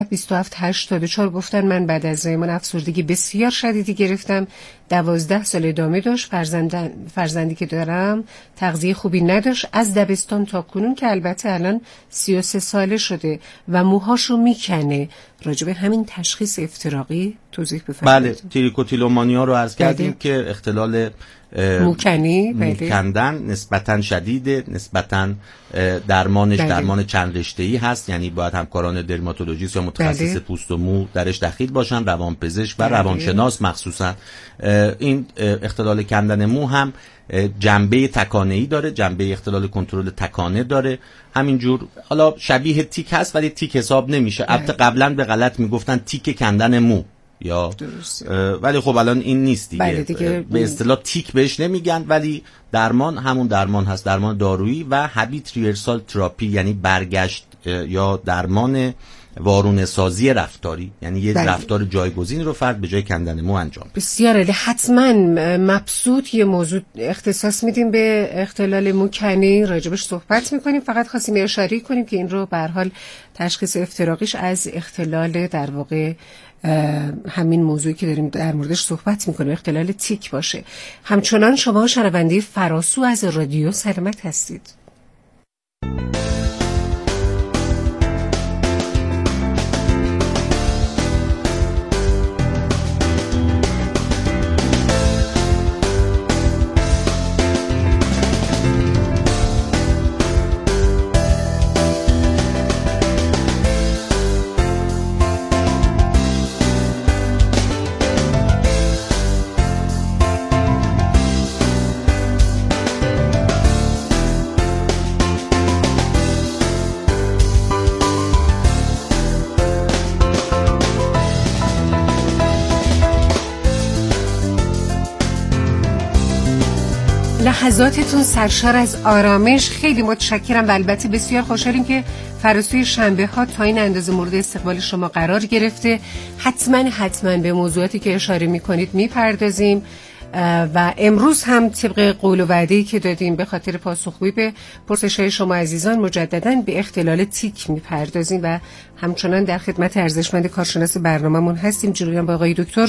2784 گفتن من بعد از زایمان افسردگی بسیار شدیدی گرفتم. 12 سال ادامه داشت. فرزندی که دارم تغذیه خوبی نداشت از دبستان تا کنون که البته الان 33 ساله شده و موهاشو میکنه. راجب همین تشخیص افتراقی توضیح بفرمایید. بله، تریکوتیلومانیا رو عرض کردیم که اختلال موکندن نسبتاً شدیده، نسبتاً درمانش درمان چند رشته‌ای هست، یعنی باید همکاران درماتولوژیست یا متخصص پوست و مو درش دخیل باشن، روانپزشک و روانشناس مخصوصاً. این اختلال کندن مو هم جنبه تکانه‌ای داره، جنبه اختلال کنترل تکانه داره، همینجور حالا شبیه تیک هست ولی تیک حساب نمیشه. البته قبلا به غلط میگفتن تیک کندن مو یا ولی خب الان این نیست دیگه. به اصطلاح تیک بهش نمیگن ولی درمان همون درمان هست، درمان دارویی و هابیت ریورسال تراپی، یعنی برگشت یا درمان وارونه سازی رفتاری، یعنی یه رفتار جایگزین رو فرد به جای کندن مو انجام. بسیار عالی. حتما مبسوط یه موضوع اختصاص میدیم به اختلال موکنی، راجبش صحبت میکنیم. فقط خواستیم اشاره کنیم که این رو به هر حال تشخیص افتراقیش از اختلال در واقع همین موضوعی که داریم در موردش صحبت میکنیم اختلال تیک باشه. همچنان شما شنونده فراسو از رادیو سلامت هستید. لحظاتتون سرشار از آرامش. خیلی متشکرم و البته بسیار خوشحالیم که فراسوی شنبه ها تا این اندازه مورد استقبال شما قرار گرفته. حتما به موضوعاتی که اشاره میکنید میپردازیم و امروز هم طبق قول و وعده‌ای که دادیم به خاطر پاسخگویی به پرسش‌های شما عزیزان مجدداً به اختلال تیک میپردازیم و همچنان در خدمت ارزشمند کارشناس برنامه‌مون هستیم جلویم با آقای دکتر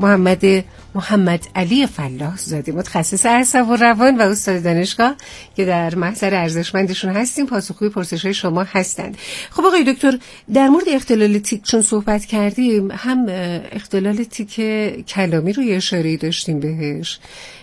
محمد علی فلاح زاده، متخصص اعصاب و روان و استاد دانشگاه که در محضر ارزشمندشون هستیم، پاسخگوی پرسش‌های شما هستند. خب آقای دکتر، در مورد اختلال تیک چون صحبت کردیم، هم اختلال تیک کلامی رو یه اشاره‌ای داشتیم بهش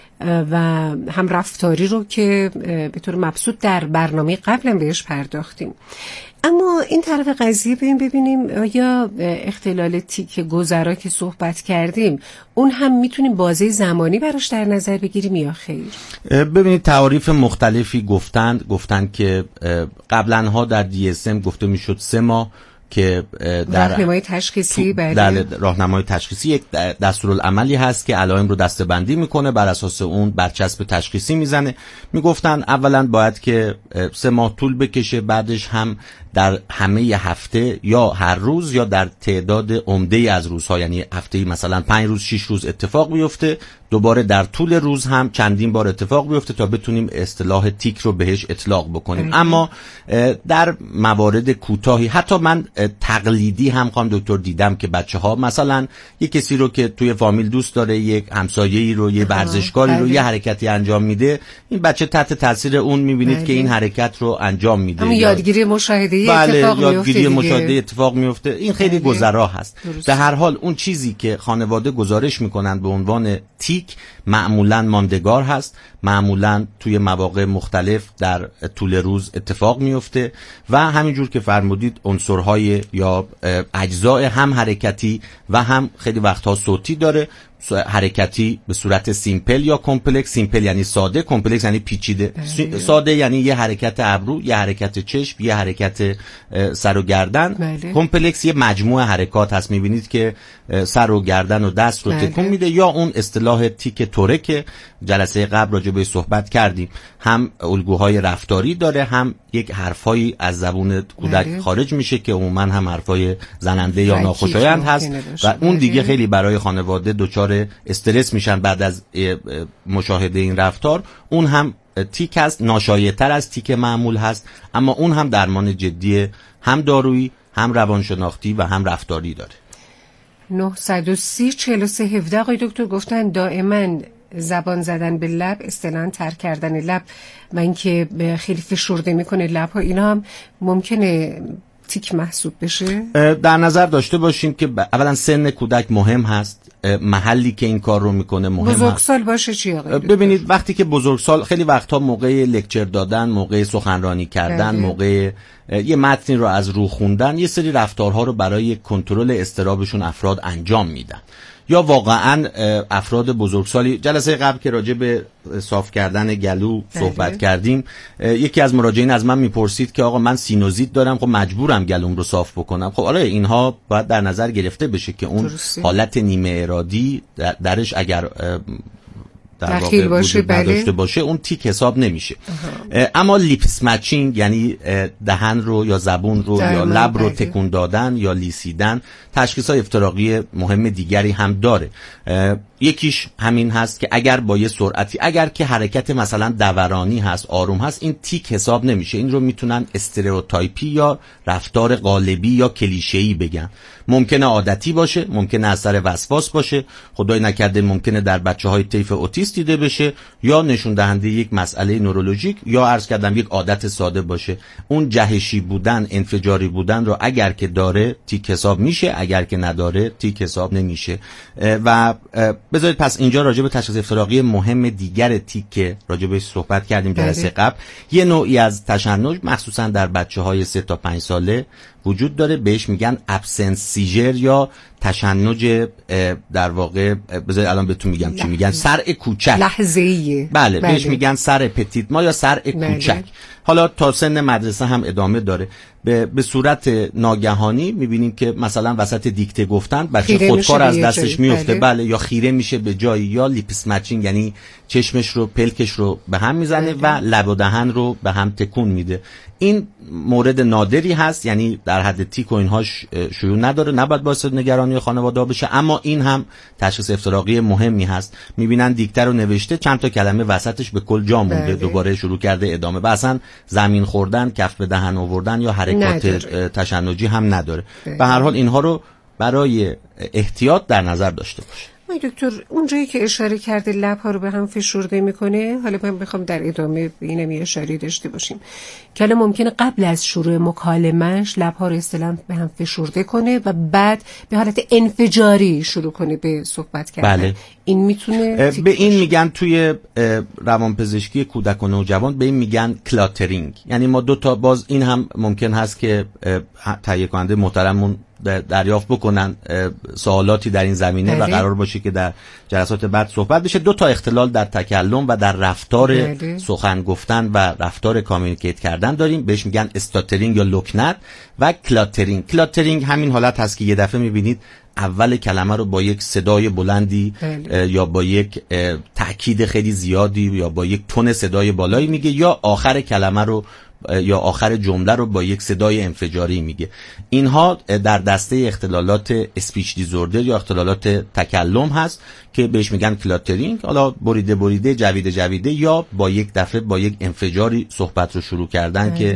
و هم رفتاری رو که به طور مبسوط در برنامه قبلا بهش پرداختیم. اما این طرف قضیه ببینیم یا اختلال تیک گذرا که صحبت کردیم اون هم میتونیم بازه زمانی براش در نظر بگیریم یا خیر؟ ببینید تعاریف مختلفی گفتند که قبلا ها در DSM گفته میشد 3 ماه که در راهنمای تشخیصی در راهنمای تشخیصی یک دستورالعملی هست که علائم رو دسته‌بندی میکنه، بر اساس اون برچسب تشخیصی میزنه. میگفتن اولا باید که 3 ماه طول بکشه، بعدش هم در همه هفته یا هر روز یا در تعداد عمده از روزها، یعنی هفته‌ای مثلا 5 روز 6 روز اتفاق بیفته، دوباره در طول روز هم چندین بار اتفاق بیفته تا بتونیم اصطلاح تیک رو بهش اطلاق بکنیم. اما در موارد کوتاهی، حتی من تقلیدی هم خانم دکتر دیدم که بچه‌ها مثلا یک کسی رو که توی فامیل دوست داره، یک همسایه‌ای رو، یه ورزشکاری رو یه حرکتی انجام میده، این بچه تحت تاثیر اون میبینید که این حرکت رو انجام میده. همون یادگیری مشاهده‌ای یادگیری مشاهده اتفاق میفته. این خیلی گذرا هست. به هر حال اون چیزی که خانواده گزارش میکنن به عنوان تیک معمولاً ماندگار هست، معمولاً توی مواقع مختلف در طول روز اتفاق میفته و همینجور که فرمودید عنصرهای یا اجزاء هم حرکتی و هم خیلی وقتها صوتی داره. حرکتی به صورت سیمپل یا کمپلکس. سیمپل یعنی ساده، کمپلکس یعنی پیچیده. ساده یعنی یه حرکت ابرو، یه حرکت چشم، یه حرکت سر و گردن. کمپلکس یه مجموعه حرکات هست، میبینید که سر و گردن و دست رو تکون میده. یا اون اصطلاح تیک توره که جلسه قبل راجع بهش صحبت کردیم، هم الگوهای رفتاری داره، هم یک حرفایی از زبون کودک خارج میشه که عموما هم حرفای زننده یا ناخوشایند هست و اون دیگه خیلی برای خانواده دچار استرس میشن بعد از مشاهده این رفتار. اون هم تیک هست، ناشایع‌تر از تیک معمول هست، اما اون هم درمان جدی، هم دارویی هم روانشناختی و هم رفتاری داره. 930 43 17 آقای دکتر گفتن دائما زبان زدن به لب، اصطلاحاً تر کردن لب و اینکه خیلی فشرده میکنه لب‌ها، اینا هم ممکنه تیک محسوب بشه؟ در نظر داشته باشیم که اولا سن کودک مهم هست، محلی که این کار رو میکنه مهم هست. بزرگسال باشه چی آقای دکتر؟ ببینید وقتی که بزرگسال خیلی وقتها موقع لکچر دادن، موقع سخنرانی کردن، موقع یه متنی رو از رو خوندن، یه سری رفتارها رو برای کنترل اضطرابشون افراد انجام میدن. یا واقعا افراد بزرگسالی، جلسه قبل که راجع به صاف کردن گلو صحبت کردیم، یکی از مراجعین از من میپرسید که آقا من سینوزیت دارم، خب مجبورم گلوم رو صاف بکنم. خب آره اینها باید در نظر گرفته بشه که اون حالت نیمه ارادی درش اگر در واقع وجود نداشته باشه اون تیک حساب نمیشه. اما لیپس مچینگ یعنی دهن رو یا زبون رو یا لب رو تکون دادن یا لیسیدن تشخیص‌های افتراقی مهم دیگری هم داره. یکیش همین هست که اگر با یه سرعتی، اگر که حرکت مثلا دورانی هست، آروم هست، این تیک حساب نمیشه. این رو میتونن استریوتایپی یا رفتار قالبی یا کلیشه‌ای بگن. ممکنه عادتی باشه، ممکنه اثر وسواس باشه، خدای نکرده ممکنه در بچه‌های طیف اوتیست دیده بشه، یا نشون دهنده یک مسئله نورولوژیک، یا عرض کردم یک عادت ساده باشه. اون جهشی بودن، انفجاری بودن رو اگر که داره تیک حساب میشه، اگر که نداره تیک حساب نمیشه. و بذارید پس اینجا راجع به تشخیص افتراقی مهم دیگر تیک که راجع بهش صحبت کردیم جلسه قبل، یه نوعی از تشنج مخصوصا در بچه‌های 3 تا 5 ساله وجود داره، بهش میگن ابسنس سیژر یا تشنج در واقع، بذارید الان بهتون میگم چی میگن، صرع کوچک لحظه‌ایه. بله بهش میگن صرع پتیت ما یا صرع کوچک. حالا تا سن مدرسه هم ادامه داره. به صورت ناگهانی میبینیم که مثلا وسط دیکته گفتن بچه خودکار از دستش میفته، بله، یا خیره میشه به جایی، یا لیپس مچینگ یعنی چشمش رو، پلکش رو به هم میزنه و لب و دهن رو به هم تکون میده. این مورد نادری هست، یعنی در حد تیک و اینهاش شیوع نداره، نباید باعث نگرانی خانواده بشه، اما این هم تشخیص افتراقی مهمی هست. میبینن دیکته رو نوشته، چند تا کلمه وسطش به کل جا مونده، دوباره شروع کرده ادامه و اصلا زمین خوردن، کف به دهن آوردن یا حرکات تشنجی هم نداره. به هر حال اینها رو برای احتیاط در نظر داشته باشه. دکتر اونجایی که اشاره کرده لب‌ها رو به هم فشرده میکنه، حالا من میخوام در ادامه اینم یه اشاره داشته باشیم که حالا ممکنه قبل از شروع مکالمه‌اش لب‌ها رو اصطلاحاً به هم فشرده کنه و بعد به حالت انفجاری شروع کنه به صحبت کردن. بله. این میتونه به این میگن توی روانپزشکی کودک و نوجوان به این میگن کلاترینگ. یعنی ما دو تا، باز این هم ممکن هست که تهیه کننده محترمون دریافت بکنن سوالاتی در این زمینه و قرار باشه که در جلسات بعد صحبت بشه. 2 تا اختلال در تکلم و در رفتار سخن گفتن و رفتار کامیونیکیت کردن داریم، بهش میگن استاترینگ یا لکنت و کلاترینگ. کلاترینگ همین حالت هست که یه دفعه میبینید اول کلمه رو با یک صدای بلندی یا با یک تأکید خیلی زیادی یا با یک تون صدای بالایی میگه، یا آخر کلمه رو یا آخر جمله رو با یک صدای انفجاری میگه. اینها در دسته اختلالات اسپیچ دیزوردر یا اختلالات تکلم هست که بهش میگن کلاترینگ. حالا بریده جویده یا با یک دفعه با یک انفجاری صحبت رو شروع کردن که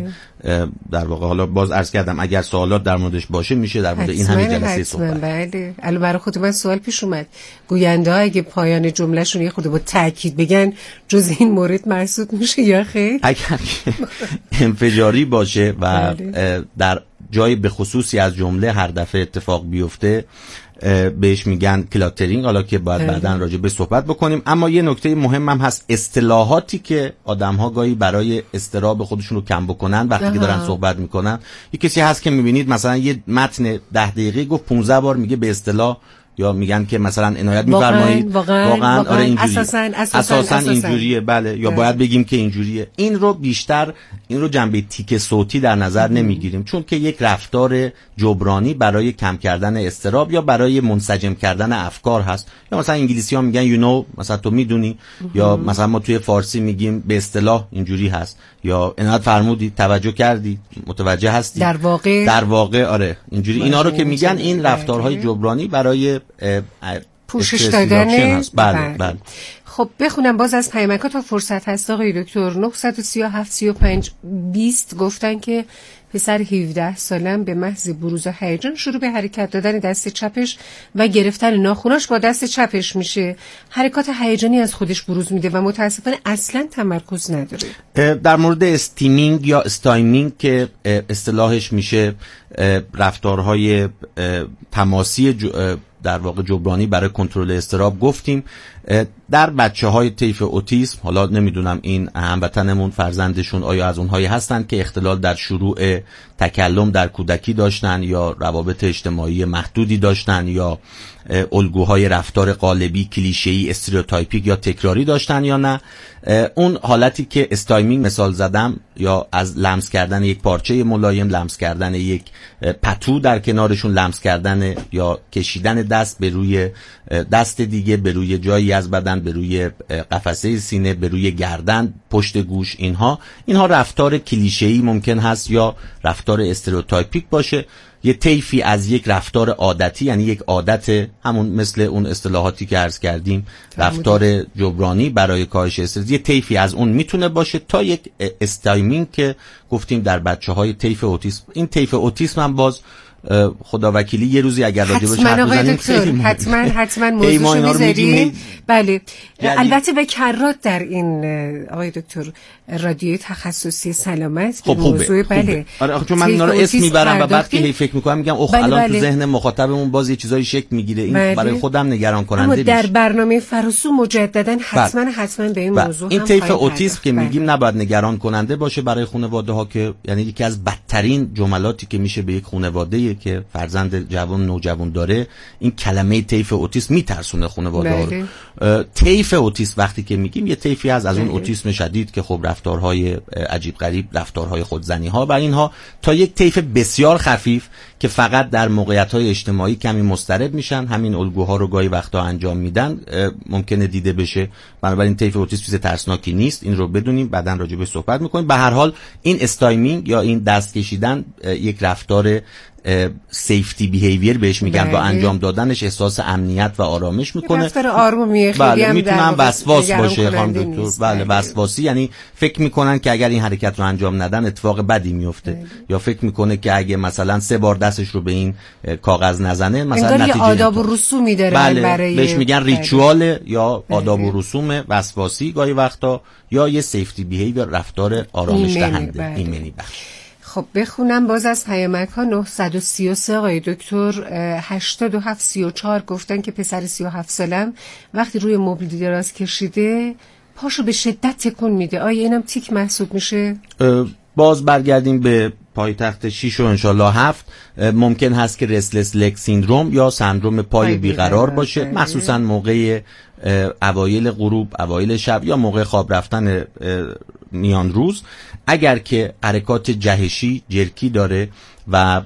در واقع حالا باز عرض کردم اگر سوالات در موردش باشه میشه در مورد این همین جلسه صحبت. بله. الان برای خود من سوال پیش اومد، گوینده ها اگه پایان جملهشون یه خود با تاکید بگن جز این مورد محسوب میشه یا خیر؟ اگر انفجاری باشه و در جای به خصوصی از جمله هر دفعه اتفاق بیفته بهش میگن کلاترینگ، حالا که باید بعداً راجع به صحبت بکنیم. اما یه نکته مهم هم هست، اصطلاحاتی که آدم‌ها گاهی برای اضطراب خودشون رو کم بکنن وقتی که دارن صحبت میکنن. یه کسی هست که میبینید مثلا یه متن 10 دقیقه گفت 15 بار میگه به اصطلاح، یا میگن که مثلا عنایت میفرمایید واقعا آره اینجوریه، اساساً اینجوریه، بله، یا باید بگیم که اینجوریه. این رو بیشتر این رو جنبه تیک صوتی در نظر نمیگیریم، چون که یک رفتار جبرانی برای کم کردن اضطراب یا برای منسجم کردن افکار هست. یا مثلا انگلیسی‌ها میگن you know، مثلا تو میدونی، یا مثلا ما توی فارسی میگیم به اصطلاح اینجوری هست، یا عنایت فرمودی، توجه کردی، متوجه هستی، در واقع آره اینجوری. اینا رو که میگن این رفتارهای جبرانی برای پوشش دادن هست. بله. خب بخونم باز از پیامک‌ها تا فرصت هست آقای دکتر. 937 35 20 گفتن که پسر 17 سالم به محض بروز هیجان شروع به حرکت دادن دست چپش و گرفتن ناخناش با دست چپش میشه. حرکات هیجانی از خودش بروز میده و متاسفانه اصلا تمرکز نداره. در مورد استیمینگ یا استایمینگ که اصطلاحش میشه رفتارهای تماسی در واقع جبرانی برای کنترل اضطراب گفتیم. در بچه‌های طیف اوتیسم، حالا نمیدونم این هموطنمون فرزندشون آیا از اونهایی هستن که اختلال در شروع تکلم در کودکی داشتن یا روابط اجتماعی محدودی داشتن یا الگوهای رفتار قالبی، کلیشه‌ای، استریوتایپیک یا تکراری داشتن یا نه. اون حالتی که استایمینگ مثال زدم، یا از لمس کردن یک پارچه ملایم، لمس کردن یک پتو در کنارشون، لمس کردن یا کشیدن دست به روی دست دیگه، به روی جایی از بدن، به روی قفسه سینه، به روی گردن، پشت گوش، اینها رفتار کلیشه‌ای ممکن هست یا رفتار استریوتایپیک باشه. یه طیفی از یک رفتار عادتی، یعنی یک عادت، همون مثل اون اصطلاحاتی که عرض کردیم، رفتار جبرانی برای کاهش استرس، یه طیفی از اون میتونه باشه تا یک استایمینگ که گفتیم در بچه‌های طیف اوتیسم. این طیف اوتیسم هم باز خدا وکیلی یه روزی اگر راجبش حرف بزنیم خیلی حتما موضوعش میذاریم. بله البته به کرات در این آقای دکتر رادیوی تخصصی سلامت خب موضوع بله. آره چون من اینا رو اسم میبرم و بعد که فکر میکنم میگم الان تو ذهن مخاطبمون باز یه چیزایی شکل میگیره، این برای خودم نگران کننده میشه. اما در برنامه فراسو مجددا حتما به این موضوع این طیف اوتیسم که میگیم نباید نگران کننده باشه برای خانواده ها، که یعنی یکی از بدترین جملاتی که میشه به یک خانواده که فرزند جوان نوجوان داره، این کلمه طیف اوتیسم میترسونه خانواده ها رو. طیف اوتیسم وقتی که میگیم یه طیفی از اون اوتیسم شدید که خب رفتارهای عجیب غریب، رفتارهای خودزنی ها و اینها، تا یک طیف بسیار خفیف که فقط در موقعیت‌های اجتماعی کمی مضطرب میشن، همین الگوها رو گاهی وقتا انجام میدن، ممکنه دیده بشه. بنابراین طیف اوتیسم چیز ترسناکی نیست، این رو بدونیم، بعداً راجع بهش صحبت می‌کنیم. به هر حال این استایمینگ یا این دست کشیدن یک رفتار سیفتی بیهیویر بهش میگن، با انجام دادنش احساس امنیت و آرامش میکنه. رفتار آرومیه، خیلی بله میتونم وسواس باشه خانم دکتر. بله وسواسی یعنی فکر میکنن که اگر این حرکت رو انجام ندن اتفاق بدی میفته، یا فکر میکنه که اگه مثلا 3 بار دستش رو به این کاغذ نزنه مثلا نتیجه آداب و رسومی داره. بله برای بهش میگن ریچوال یا آداب و رسوم وسواسی گاهی وقتا، یا یه سیفتی بیهیویر، رفتار آرامش دهنده، ایمنی بخش. خب بخونم باز از پیامک ها. 933 آقای دکتر 8734 گفتن که پسر 37 سالم وقتی روی مبل دراز کشیده پاشو به شدت تکون میده. آیا اینم تیک محسوب میشه؟ باز برگردیم به پایتخت 6 و انشالله 7. ممکن هست که رسلس لگ سیندروم یا سندروم پای بیقرار باشه، مخصوصا موقع اوایل غروب، اوایل شب یا موقع خواب رفتن میان روز. اگر که حرکات جهشی، جرکی داره و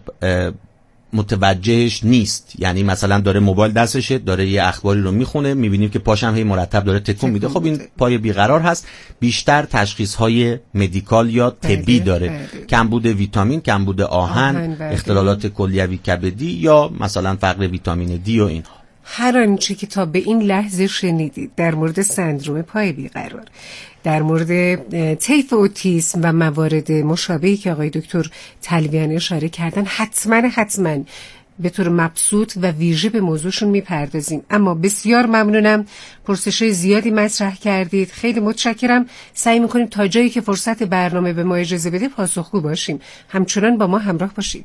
متوجهش نیست، یعنی مثلا داره موبایل دستشه، داره یه اخباری رو میخونه، میبینیم که پاشم هی مرتب داره تکون میده، خب این پای بیقرار هست. بیشتر تشخیص های مدیکال یا طبی داره، کمبود ویتامین، کمبود آهن، اختلالات کلیوی کبدی یا مثلا فقر ویتامین دی و اینها. هر آنچه که تا به این لحظه شنیدید در مورد سندروم پای بیقرار، در مورد طیف اوتیسم و موارد مشابهی که آقای دکتر تلویانی اشاره کردن، حتما به طور مبسوط و ویژه به موضوعشون میپردازیم. اما بسیار ممنونم، پرسش‌های زیادی مطرح کردید، خیلی متشکرم. سعی میکنیم تا جایی که فرصت برنامه به ما اجازه بده پاسخگو باشیم. همچنان با ما همراه باشید.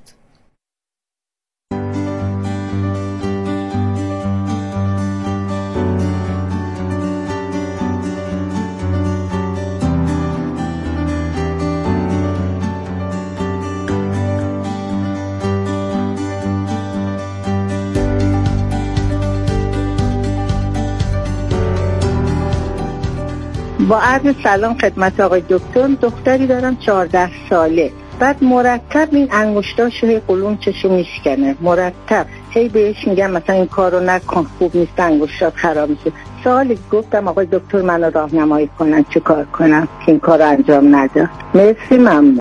با عرض سلام خدمت آقای دکتر. دختری دارم 14 ساله، بعد مرتب این انگشتاشو هی قلونچشو میشکنه، مرتب هی بهش میگم مثلا این کارو نکن، خوب نیست، انگشتات خراب میشه. سوالی گفتم آقای دکتر منو راهنمایی کنن چه کار کنم که این کارو انجام نده. مرسی، ممنون.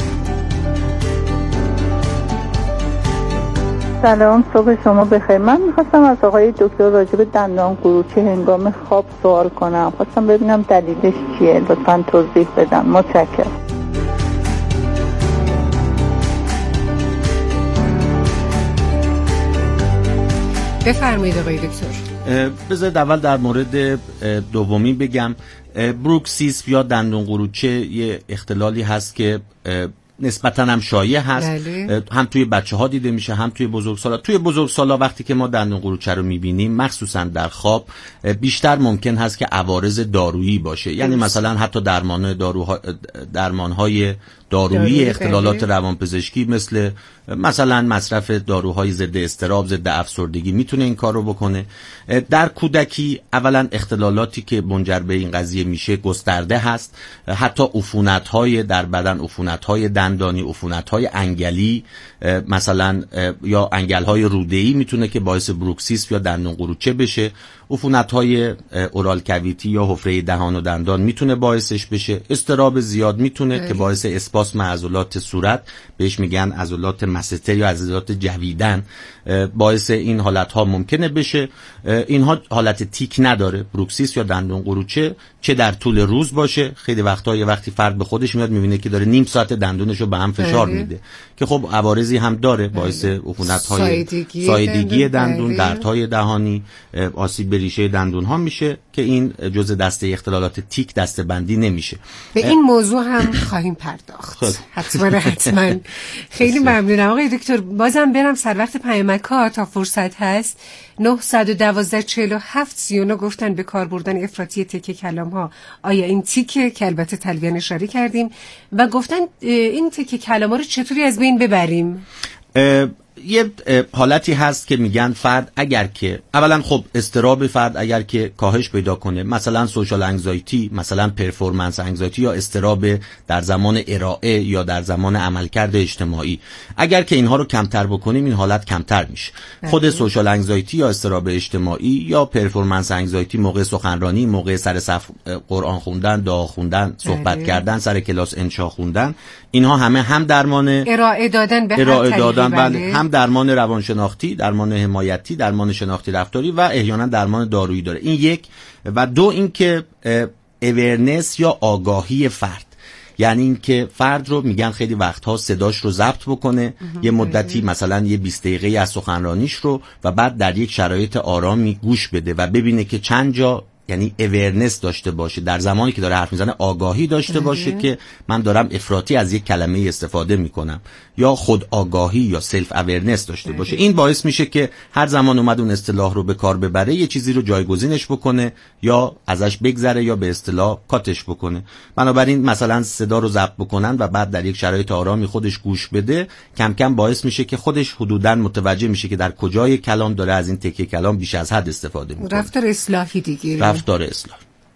سلام، صبح شما بخیر. من میخواستم از آقای دکتر راجع به دندان قروچی هنگام خواب سوال کنم. خواستم ببینم دلیلش چیه، لطفاً توضیح بدم. متشکرم. بفرمایید آقای دکتر. بذارید اول در مورد دومی بگم. بروکسیسم یا دندون قروچه یه اختلالی هست که نسبتاً هم شایع هست. بله. هم توی بچه‌ها دیده میشه هم توی بزرگسالا. توی بزرگسالا وقتی که ما دندون قروچه رو می‌بینیم مخصوصاً در خواب بیشتر ممکن هست که عوارض دارویی باشه، یعنی مثلا حتی درمان‌های دارویی اختلالات روانپزشکی مثلا مصرف داروهای ضد اضطراب، ضد افسردگی میتونه این کار رو بکنه. در کودکی اولا اختلالاتی که منجر به این قضیه میشه گسترده هست، حتی عفونت‌های در بدن، عفونت‌های دندانی، عفونت‌های انگلی مثلا یا انگل‌های روده‌ای میتونه که باعث بروکسیسم یا دندون قروچه بشه. عفونت‌های اورال کویتی یا حفره دهان و دندان میتونه باعثش بشه. اضطراب زیاد میتونه که باعث اسپاسم عضلات صورت، بهش میگن عضلات مسطر یا عضلات جویدن، باعث این حالت‌ها ممکنه بشه. اینها حالت تیک نداره. بروکسیس یا دندون قروچه چه در طول روز باشه، خیلی وقتا یه وقتی فرد به خودش میاد میبینه که داره نیم ساعت دندونشو به هم فشار میده که خب عوارضی هم داره، باعث عفونت‌های سایدگی دندون، دردهای دهانی، آسیب به ریشه دندون ها میشه که این جزء دسته اختلالات تیک دسته بندی نمیشه. به این موضوع هم خواهیم پرداخت. حتما. خیلی ممنونم آقای دکتر. بازم برم سر وقت پیامک‌ها تا فرصت هست. 912 47 39 گفتن به کار بردن افراطی تکه کلام ها آیا این تیکه که البته تلویحاً اشاره کردیم، و گفتن این تکه کلام ها رو چطوری از بین ببریم؟ یه حالتی هست که میگن فرد اگر که اولا خب اضطراب فرد اگر که کاهش پیدا کنه، مثلا سوشال انگزایتی، مثلا پرفورمنس انگزایتی یا اضطراب در زمان ارائه یا در زمان عملکرد اجتماعی، اگر که اینها رو کمتر بکنیم این حالت کمتر میشه. خود سوشال انگزایتی یا اضطراب اجتماعی یا پرفورمنس انگزایتی موقع سخنرانی، موقع سر صف قرآن خوندن، دعا خوندن، صحبت کردن، سر کلاس انشا خوندن، اینها همه هم درمان ارائه دادن بله، هم درمان روانشناختی، درمان حمایتی، درمان شناختی رفتاری و احیانا درمان دارویی داره. این یک. و دو اینکه اورنس یا آگاهی فرد، یعنی اینکه فرد رو میگن خیلی وقتها صداش رو ضبط بکنه یه مدتی، مثلا یه 20 دقیقه از سخنرانیش رو، و بعد در یک شرایط آرامی گوش بده و ببینه که چند جا، یعنی اورنس داشته باشه، در زمانی که داره حرف میزنه آگاهی داشته باشه که من دارم افراطی از یک کلمه استفاده میکنم، یا خود آگاهی یا سلف اورنس داشته باشه. این باعث میشه که هر زمان اومد اون اصطلاح رو به کار ببره یه چیزی رو جایگزینش بکنه یا ازش بگذره یا به اصطلاح کاتش بکنه. بنابراین مثلا صدا رو ضبط بکنن و بعد در یک شرایط آرامی خودش گوش بده، کم کم باعث میشه که خودش حدوداً متوجه میشه که در کجای کلام داره از این تکه کلام بیش از حد استفاده میکنه. رفتار اصلاحی دیگه. رفتار اصلاح.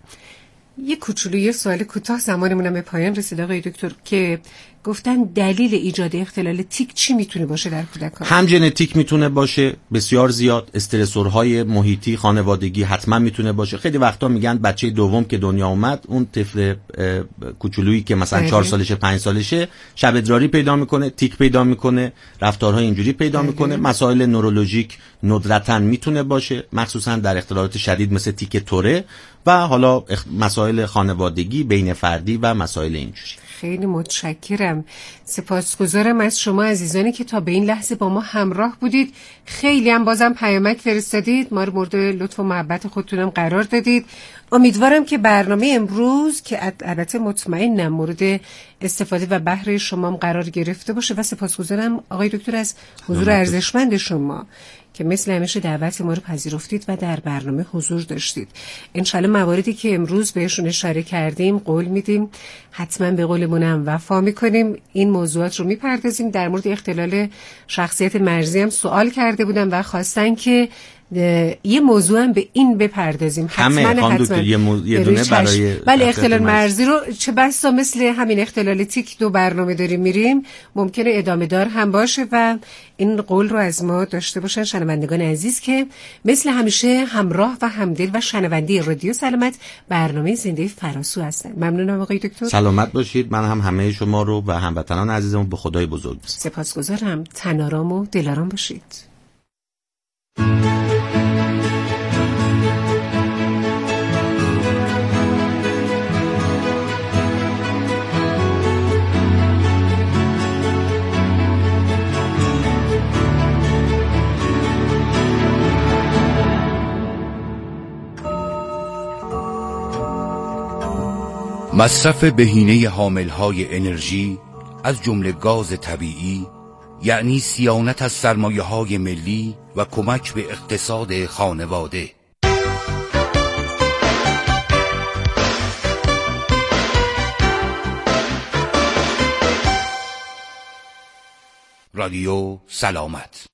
یه کوچولو یه سوال کوتاه، زمانمونم به پایان رسید آقای دکتر، که گفتن دلیل ایجاد اختلال تیک چی میتونه باشه در کودکان؟ هم ژنتیک میتونه باشه بسیار زیاد، استرسورهای محیطی خانوادگی حتما میتونه باشه. خیلی وقتا میگن بچه دوم که دنیا اومد، اون طفل کوچولویی که مثلا 4 سالشه 5 سالشه شب ادراری پیدا میکنه، تیک پیدا میکنه، رفتارهای اینجوری پیدا میکنه. مسائل نورولوژیک ندرتاً میتونه باشه، مخصوصا در اختلالات شدید مثل تیک توره، و حالا مسائل خانوادگی، بین فردی و مسائل اینجوری. خیلی متشکرم. سپاسگزارم از شما عزیزانی که تا به این لحظه با ما همراه بودید. خیلی هم بازم پیامک فرستادید، ما رو مورد لطف و محبت خودتونم قرار دادید. امیدوارم که برنامه امروز که البته مطمئنم مورد استفاده و بهره شما هم قرار گرفته باشه، و سپاسگزارم آقای دکتر از حضور ارزشمند شما که مثل همیشه دعوت ما رو پذیرفتید و در برنامه حضور داشتید. انشالله مواردی که امروز بهشون اشاره کردیم قول میدیم حتما به قولمونم وفا میکنیم. این موضوعات رو میپردازیم. در مورد اختلال شخصیت مرزی هم سوال کرده بودم و خواستن که یه موضوع هم به این بپردازیم. حتما یه دونه برای ولی اختلال مرزی رو چه بسا مثل همین اختلال تیک 2 برنامه داریم میریم، ممکنه ادامه دار هم باشه و این قول رو از ما داشته باشن شنوندگان عزیز که مثل همیشه همراه و همدل و شنونده رادیو سلامت برنامه زنده فراسو هستن. ممنونم آقای دکتر. سلامت باشید. من هم همه شما رو و هموطنان عزیزمون به خدای بزرگ می‌سپارم. سپاسگزارم. تن آرام و دلارام باشید. مصرف بهینه حاملهای انرژی از جمله گاز طبیعی یعنی صیانت از سرمایه‌های ملی و کمک به اقتصاد خانواده. رادیو سلامت.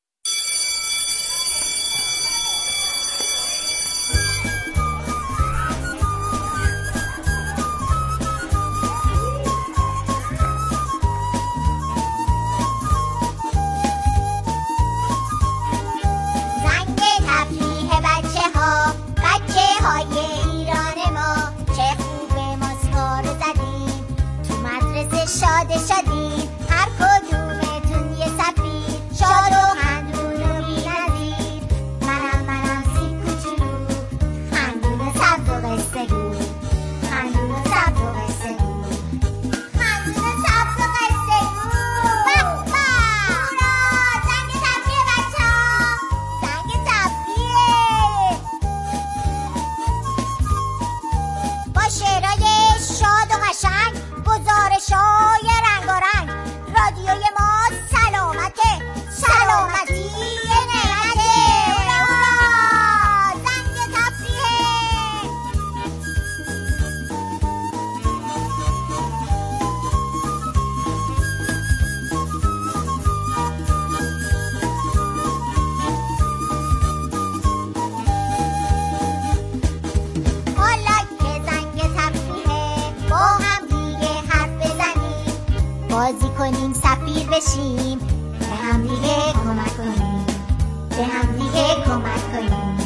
بازی کنیم سفیر بشیم، به هم دیگه کمک کنیم، به هم دیگه کمک کنیم.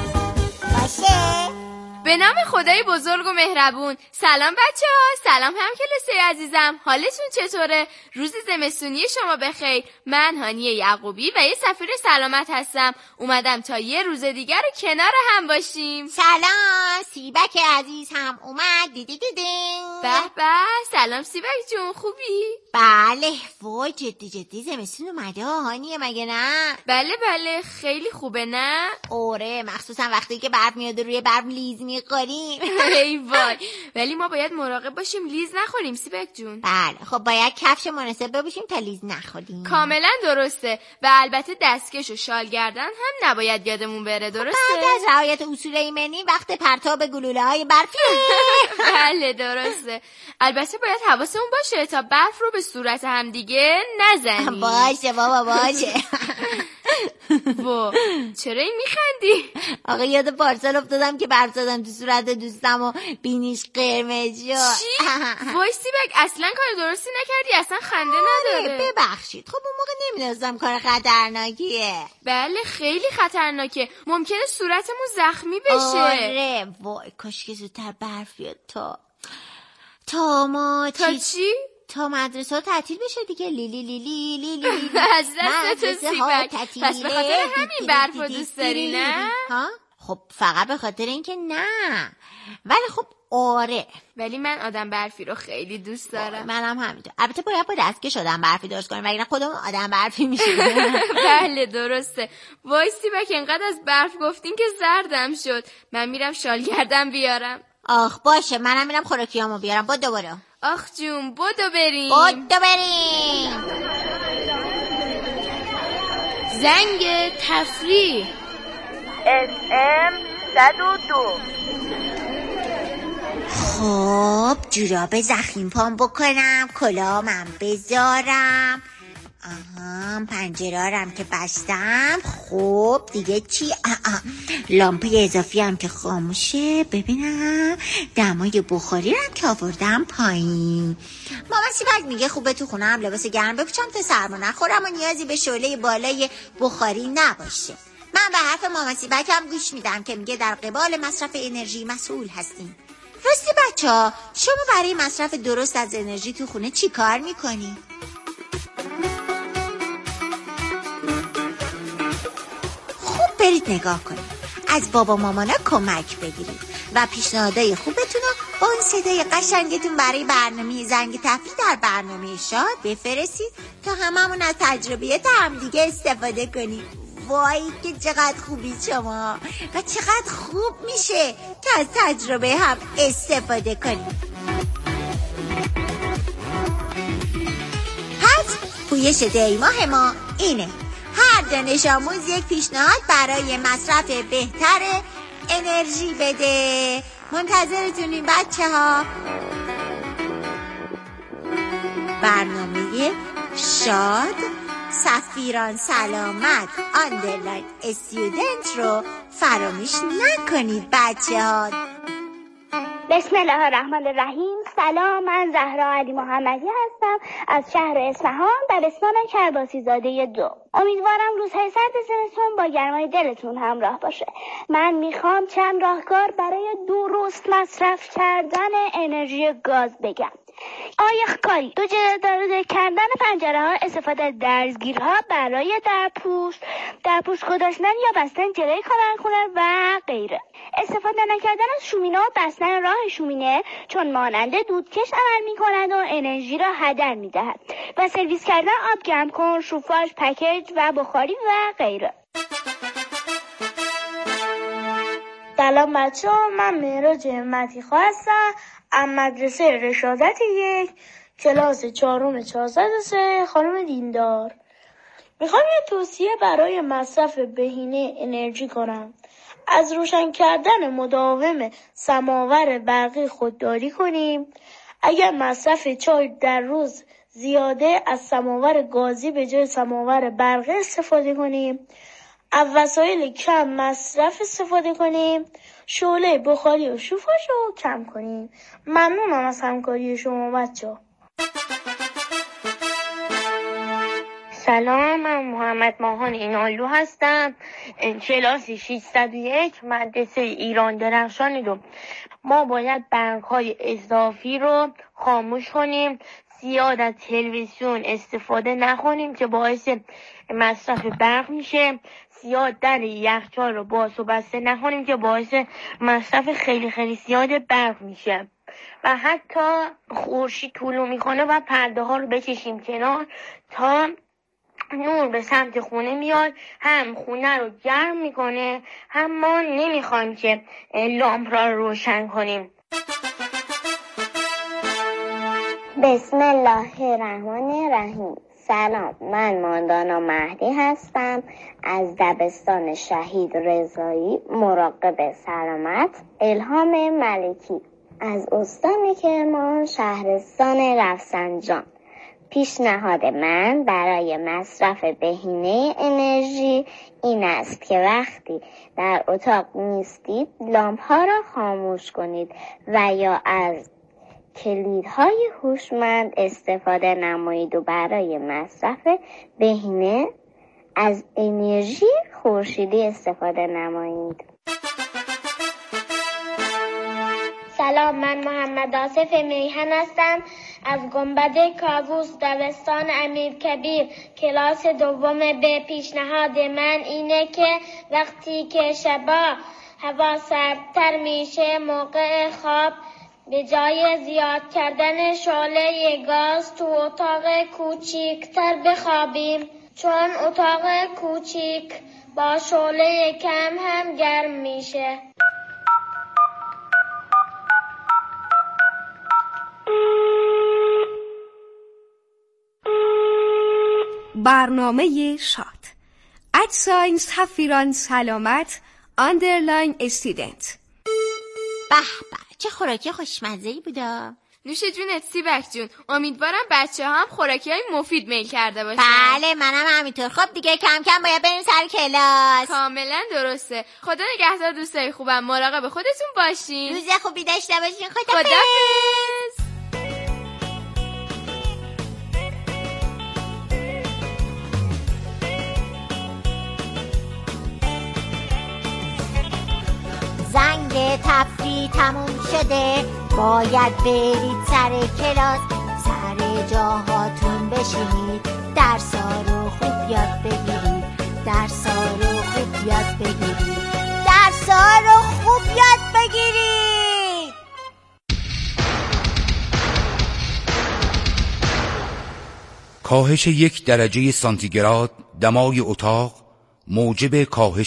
باشه؟ به نام خدای بزرگ و مهربون. سلام بچه‌ها، سلام همکلاسی‌های عزیزم، حالتون چطوره؟ روز زمستونی شما بخیر. من هانیه یعقوبی و یه سفیر سلامت هستم. اومدم تا یه روز دیگر رو کنار هم باشیم. سلام، سیبک عزیز هم اومد. دیدین. به به، سلام سیبک جون، خوبی؟ بله، وای جدی زمستون اومده هانیه، مگه نه؟ بله خیلی خوبه نه؟ آره، مخصوصا وقتی که برف میاد روی برف لیز میخوریم. ای وای، ولی ما باید مراقب باشیم لیز نخوریم سیبک جون. بله، خب باید کفش مناسب بپوشیم تا لیز نخوریم. کاملا درسته. و البته دستکش و شال گردن هم نباید یادمون بره، درسته؟ بعد از رعایت اصول ایمنی وقت پرتاب گلوله‌های برفی. بله درسته. البته باید حواسمون باشه تا برف رو به صورت هم دیگه نزنیم. باشه بابا باشه. چرا این میخندی؟ آقا یاد پارسال افتادم که برف زدم تو صورت دوستم و بینیش قرمز شد. چی؟ وای سیبک، اصلا کار درستی نکردی، اصلا خنده نداره. ببخشید، خب اون موقع نمیدونستم کار خطرناکیه. بله خیلی خطرناکه، ممکنه صورتمون زخمی بشه. آره، وای کاش که زودتر برف بیاد تا چی؟ تا مدرسه ها تعطیل بشه دیگه. لیلی از دست تو سیبک. پس به خاطر همین برف رو دوست داری نه؟ خب فقط به خاطر اینکه نه، ولی خب آره، ولی من آدم برفی رو خیلی دوست دارم. منم همینطور. البته باید با دستکش آدم برفی درست کنیم وگرنه خودمون آدم برفی میشیم. بله درسته. وای سیبک، انقدر از برف گفتین که زردم شد. من میرم شال گردن بیارم. آخ باشه، منم میرم خوراکیامو بیارم. دوباره آخ جون، بدو بریم. زنگ تفریح. SM 102. خب جوراب زخیم پام بکنم، کلاهام بذارم، پنجره‌ام که بستم. خب دیگه چی؟ لامپه اضافی هم که خاموشه. ببینم دمای بخاری هم که آوردم پایین. مامان سیبک میگه خوبه تو خونه هم لباس گرم بپوشم تا سرما نخورم و نیازی به شعله بالای بخاری نباشه. من به حرف مامان سیبک هم گوش میدم که میگه در قبال مصرف انرژی مسئول هستیم. راستی بچه‌ها، شما برای مصرف درست از انرژی تو خونه چی کار میکنی؟ خوب برید نگاه کنید، از بابا مامانا کمک بگیرید و پیشنهادهای خوبتون رو با اون صدای قشنگتون برای برنامه زنگ تفریح در برنامه شاد بفرستید تا هممون از تجربیات همدیگه استفاده کنید. وای که چقدر خوبی شما و چقدر خوب میشه که از تجربه هم استفاده کنید. پویش دیماه ما اینه: هر دانش آموز یک پیشنهاد برای مصرف بهتر انرژی بده. منتظرتونیم بچه ها. برنامه شاد سفیران سلامت آندرلاین استودنت رو فراموش نکنید بچه ها. بسم الله الرحمن الرحیم. سلام، من زهرا علی محمدی هستم از شهر اصفهان، دبستان کرباسی زاده 2. امیدوارم روزهای سرد زمستون با گرمای دلتون همراه باشه. من میخوام چند راهکار برای درست مصرف کردن انرژی گاز بگم. آیخکاری، دو جلو کردن پنجره ها، استفاده از درزگیرها برای درپوست گذاشتن یا بستن جلوی کارخونه و غیره. استفاده نکردن از شومینه و بستن راه شومینه چون مانند دودکش عمل می کند و انرژی را هدر می دهد. و سرویس کردن آب گرم کن، شوفاژ، پکیج و بخاری و غیره. سلام بچه ها، من مهراج همتی هستم از مدرسه رشادت 1 کلاس 4 خانم دیندار. میخوام یه توصیه برای مصرف بهینه انرژی کنم. از روشن کردن مداوم سماور برقی خودداری کنیم. اگر مصرف چای در روز زیاده، از سماور گازی به جای سماور برقی استفاده کنیم. از وسایل کم مصرف استفاده کنیم. شعله بخاری و شوفاژ رو کم کنیم. ممنونم از همکاری شما بچه‌ها. سلام، من محمد ماهان اینالو هستم، کلاس 601 مدرسه ایران درخشان 2. ما باید برق‌های اضافی رو خاموش کنیم. زیاد از تلویزیون استفاده نکنیم که باعث مصرف برق میشه. زیاد در یخچال رو باز و بسته نکنیم که باعث مصرف خیلی خیلی زیاد برق میشه. و حتی خورشید طلوع میکنه و پرده ها رو بکشیم کنار تا نور به سمت خونه میاد، هم خونه رو گرم میکنه، هم ما نمیخوایم که لامپ را روشن کنیم. بسم الله الرحمن الرحیم. سلام، من ماندانا مهدی هستم از دبستان شهید رضایی مراقب سلامت الهام ملکی از استان کرمان شهرستان رفسنجان. پیشنهاد من برای مصرف بهینه انرژی این است که وقتی در اتاق نیستید لامپ ها را خاموش کنید و یا از کلیدهای هوشمند استفاده نمایید و برای مصرف بهینه از انرژی خورشیدی استفاده نمایید. سلام، من محمد آصف میهن هستم از گنبد کاووس دبستان امیرکبیر کلاس 2 ب. پیشنهاد من اینه که وقتی که شبا هوا سردتر میشه موقع خواب به جای زیاد کردن شعله گاز تو اتاق کوچیکتر بخوابیم، چون اتاق کوچیک با شعله کم هم گرم میشه. برنامه شاد ادساین سفیران سلامت آندرلاین استودنت. به به، چه خوراکی خوشمزه‌ای بودا. نوش جونت سیبک جون. امیدوارم بچه ها هم خوراکی های مفید میل کرده باشن. بله، منم همینطور. خب دیگه کم کم باید بریم سر کلاس. کاملا درسته. خدا نگهدار دوستای خوبم. مراقب خودتون باشین. روز خوبی داشته باشین. خداحافظ. زنگ تفریح تموم شده، باید برید سر کلاس. سر جاهاتون بشینید، درسا رو خوب یاد بگیرید. درسا رو خوب یاد بگیرید. درسا رو خوب یاد بگیرید. کاهش 1 درجه سانتیگراد دمای اتاق موجب کاهش